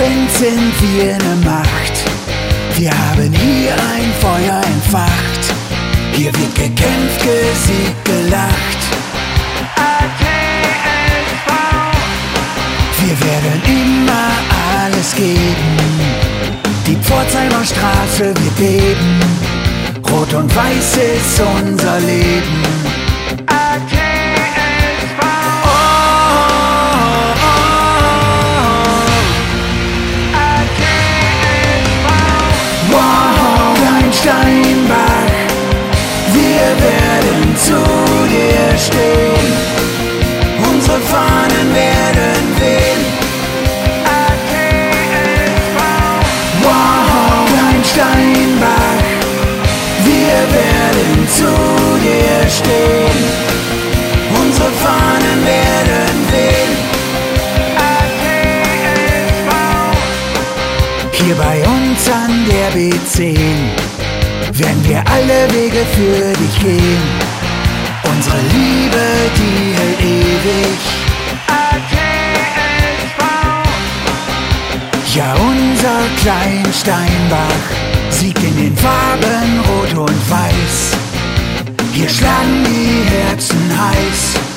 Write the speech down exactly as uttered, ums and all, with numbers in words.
sind, sind wir ne Macht. Wir haben hier ein Feuer entfacht. Hier wird gekämpft, gesiegt, gelacht. A T S V. Wir werden immer alles geben. Die Pforzheimer Straße wird beben. Rot und Weiß ist unser Leben. A T S V. Oh, oh, oh. A T S V. Wow, dein Steinbach. Wir werden zu dir stehen. Unsere Fahnen werden wehen. A T S V. Wow, dein Steinbach. Wir werden zu dir stehen. Unsere Fahnen werden wehen. A T S V. Hier bei uns an der B zehn werden wir alle Wege für dich gehen. Unsere Liebe, die hält ewig. A T S V. Ja, unser Klein Steinbach siegt in den Farben Rot und Weiß. Hier schlagen die Herzen heiß.